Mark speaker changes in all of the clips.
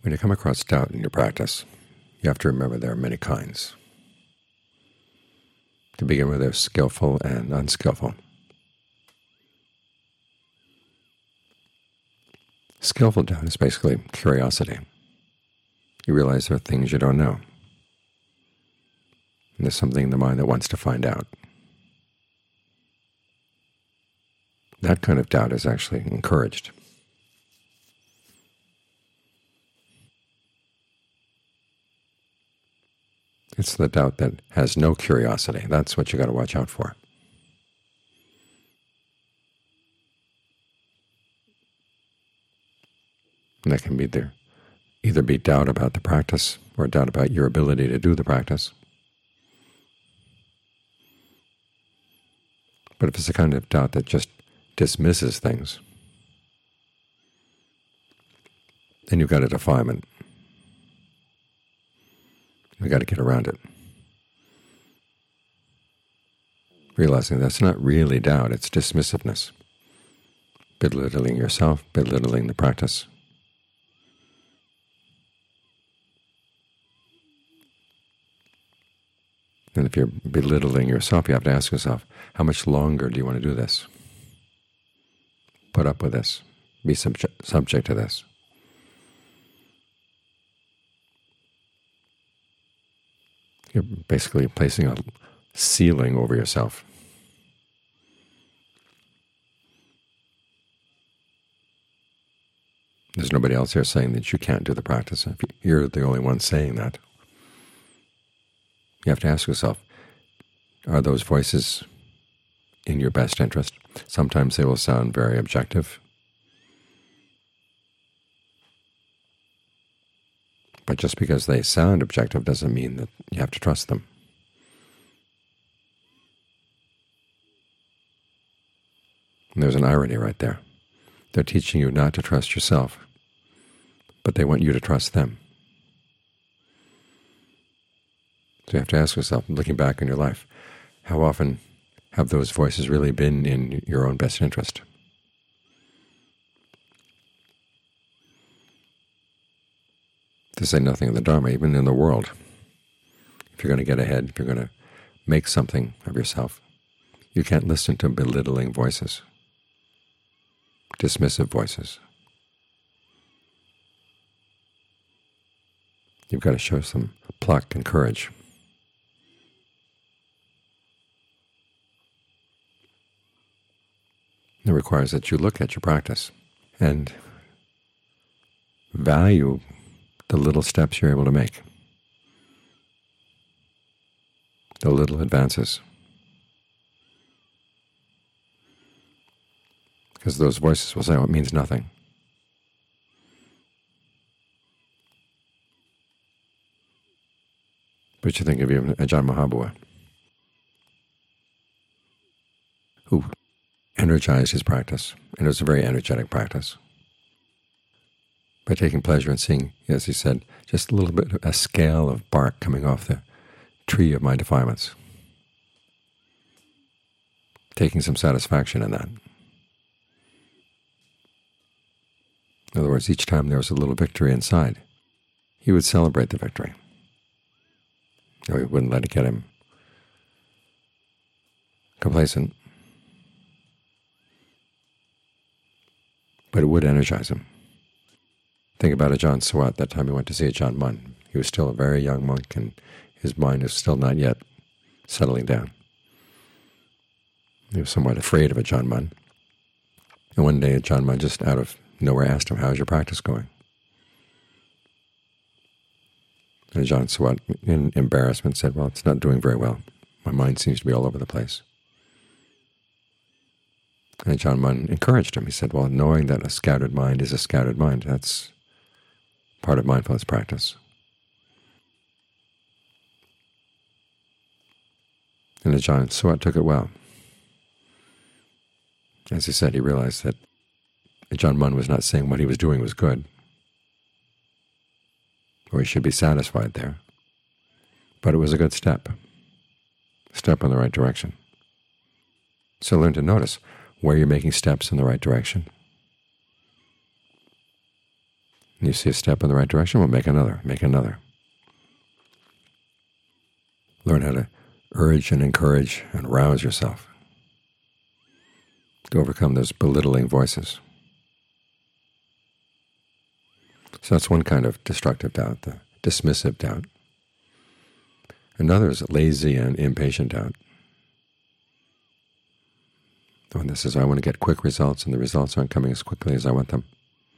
Speaker 1: When you come across doubt in your practice, you have to remember there are many kinds. To begin with, there's skillful and unskillful. Skillful doubt is basically curiosity. You realize there are things you don't know. And there's something in the mind that wants to find out. That kind of doubt is actually encouraged. It's the doubt that has no curiosity. That's what you got to watch out for. And that can be either be doubt about the practice or doubt about your ability to do the practice. But if it's the kind of doubt that just dismisses things, then you've got a defilement. You've got to get around it. Realizing that's not really doubt, it's dismissiveness. Belittling yourself, belittling the practice. And if you're belittling yourself, you have to ask yourself, how much longer do you want to do this? Put up with this. Be subject to this. You're basically placing a ceiling over yourself. There's nobody else here saying that you can't do the practice. If you're the only one saying that, you have to ask yourself, are those voices in your best interest? Sometimes they will sound very objective, but just because they sound objective doesn't mean that you have to trust them. And there's an irony right there. They're teaching you not to trust yourself, but they want you to trust them. So you have to ask yourself, looking back in your life, how often have those voices really been in your own best interest? To say nothing of the Dharma, even in the world. If you're going to get ahead, if you're going to make something of yourself, you can't listen to belittling voices, dismissive voices. You've got to show some pluck and courage. It requires that you look at your practice and value the little steps you're able to make, the little advances. Because those voices will say, oh, it means nothing. But you think of even Ajahn Mahabua, who energized his practice, and it was a very energetic practice, by taking pleasure in seeing, as he said, just a little bit, a scale of bark coming off the tree of my defilements, taking some satisfaction in that. In other words, each time there was a little victory inside, he would celebrate the victory. No, he wouldn't let it get him complacent, but it would energize him. Think about Ajahn Suwat, that time he went to see Ajahn Mun. He was still a very young monk, and his mind is still not yet settling down. He was somewhat afraid of Ajahn Mun. And one day Ajahn Mun just out of nowhere asked him, how's your practice going? And Ajahn Suwat, in embarrassment, said, well, it's not doing very well. My mind seems to be all over the place. And Ajahn Mun encouraged him. He said, well, knowing that a scattered mind is a scattered mind, that's part of mindfulness practice. And Ajahn Suwat took it well. As he said, he realized that Ajahn Mun was not saying what he was doing was good, or he should be satisfied there, but it was a good step in the right direction. So learn to notice where you're making steps in the right direction. And you see a step in the right direction, well, make another, make another. Learn how to urge and encourage and rouse yourself to overcome those belittling voices. So that's one kind of destructive doubt, the dismissive doubt. Another is lazy and impatient doubt. When this is, I want to get quick results, and the results aren't coming as quickly as I want them.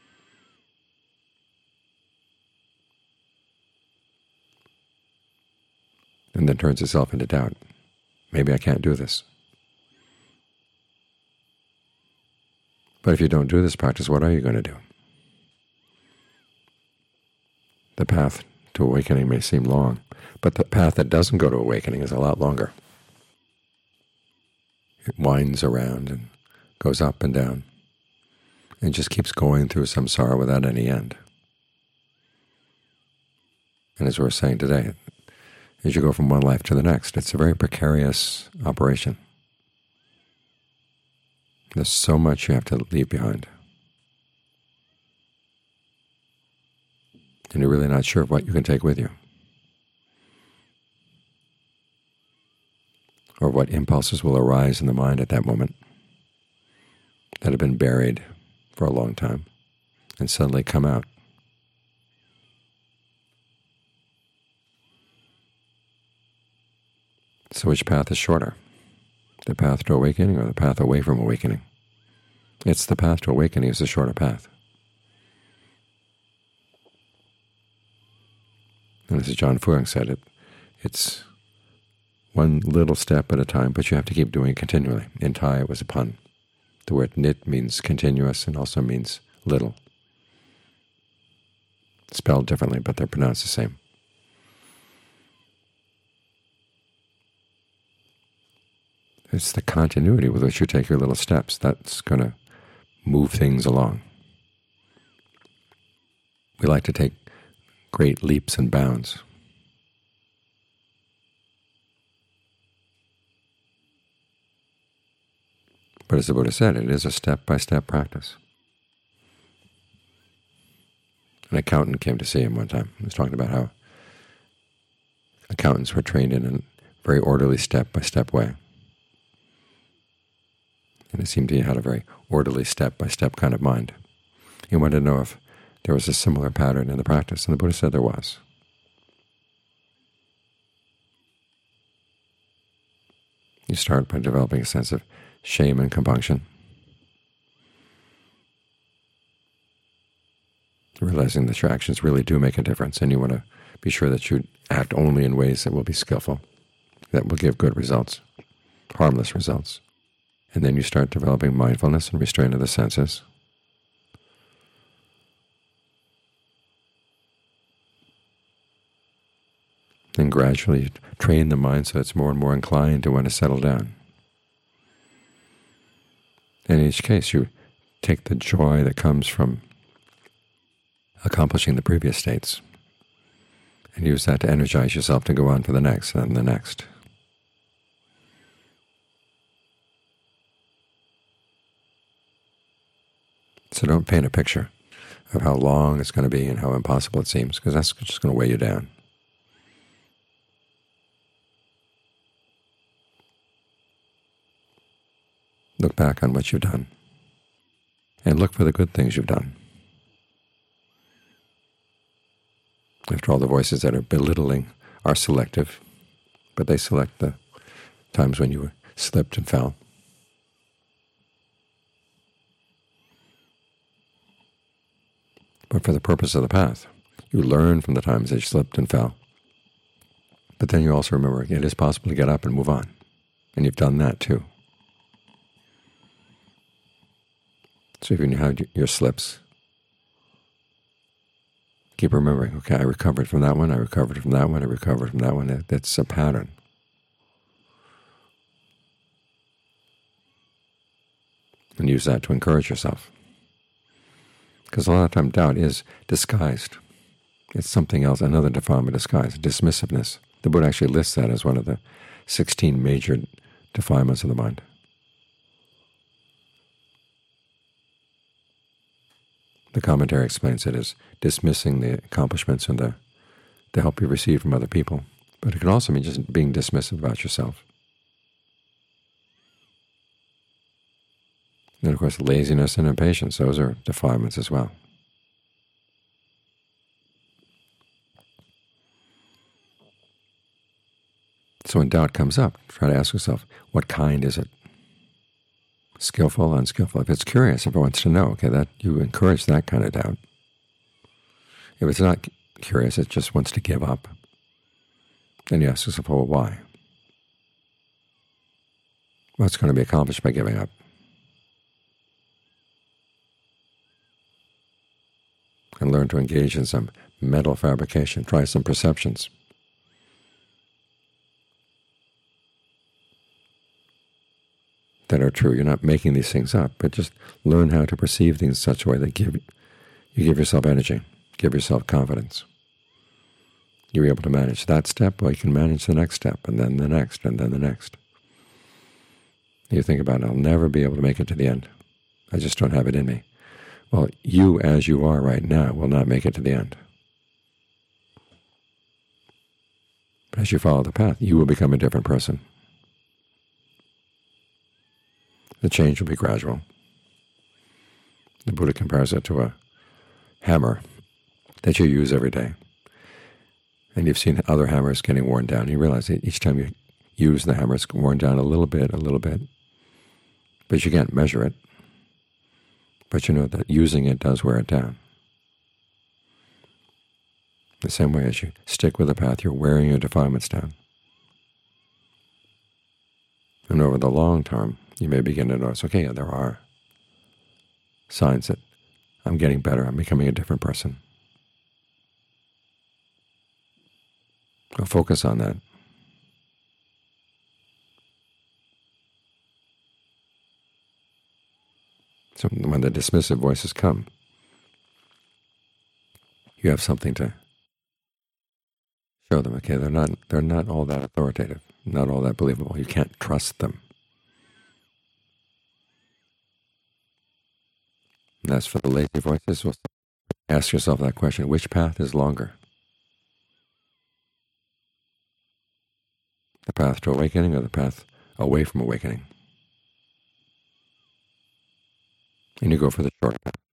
Speaker 1: And then turns itself into doubt. Maybe I can't do this. But if you don't do this practice, what are you going to do? The path to awakening may seem long, but the path that doesn't go to awakening is a lot longer. It winds around and goes up and down, and just keeps going through samsara without any end. And as we were saying today, as you go from one life to the next, it's a very precarious operation. There's so much you have to leave behind. And you're really not sure of what you can take with you, or what impulses will arise in the mind at that moment that have been buried for a long time and suddenly come out. So which path is shorter? The path to awakening or the path away from awakening? It's the path to awakening is the shorter path. And as John Fuang said, it's one little step at a time, but you have to keep doing it continually. In Thai it was a pun. The word nit means continuous and also means little. Spelled differently, but they're pronounced the same. It's the continuity with which you take your little steps that's going to move things along. We like to take great leaps and bounds. But as the Buddha said, it is a step-by-step practice. An accountant came to see him one time. He was talking about how accountants were trained in a very orderly step-by-step way. And it seemed he had a very orderly step-by-step kind of mind. He wanted to know if there was a similar pattern in the practice, and the Buddha said there was. You start by developing a sense of shame and compunction, realizing that your actions really do make a difference, and you want to be sure that you act only in ways that will be skillful, that will give good results, harmless results. And then you start developing mindfulness and restraint of the senses. And gradually train the mind so it's more and more inclined to want to settle down. And in each case, you take the joy that comes from accomplishing the previous states and use that to energize yourself to go on for the next and the next. So don't paint a picture of how long it's going to be and how impossible it seems, because that's just going to weigh you down. Look back on what you've done, and look for the good things you've done. After all, the voices that are belittling are selective, but they select the times when you slipped and fell. But for the purpose of the path, you learn from the times that you slipped and fell. But then you also remember it is possible to get up and move on, and you've done that too. So if you had your slips, keep remembering, okay, I recovered from that one, I recovered from that one, I recovered from that one. That's a pattern. And use that to encourage yourself. Because a lot of time doubt is disguised. It's something else, another defilement disguised, dismissiveness. The Buddha actually lists that as one of the 16 major defilements of the mind. The commentary explains it as dismissing the accomplishments and the help you receive from other people. But it can also mean just being dismissive about yourself. And of course, laziness and impatience, those are defilements as well. So when doubt comes up, try to ask yourself, what kind is it? Skillful, unskillful? If it's curious, if it wants to know, okay, that you encourage that kind of doubt. If it's not curious, it just wants to give up, then you ask yourself, well, why? What's going to be accomplished by giving up? And learn to engage in some mental fabrication. Try some perceptions. That are true. You're not making these things up, but just learn how to perceive things in such a way that you give yourself energy, give yourself confidence. You're able to manage that step, well, you can manage the next step, and then the next, and then the next. You think about, I'll never be able to make it to the end. I just don't have it in me. Well, you as you are right now will not make it to the end. But as you follow the path, you will become a different person. The change will be gradual. The Buddha compares it to a hammer that you use every day. And you've seen other hammers getting worn down. You realize that each time you use the hammer, it's worn down a little bit. But you can't measure it. But you know that using it does wear it down. The same way as you stick with the path, you're wearing your defilements down. And over the long term, you may begin to notice, okay, there are signs that I'm getting better, I'm becoming a different person. I'll focus on that. So when the dismissive voices come, you have something to show them. Okay, they're not all that authoritative, not all that believable. You can't trust them. And as for the lazy voices, well, ask yourself that question: which path is longer? The path to awakening or the path away from awakening? And you go for the short path.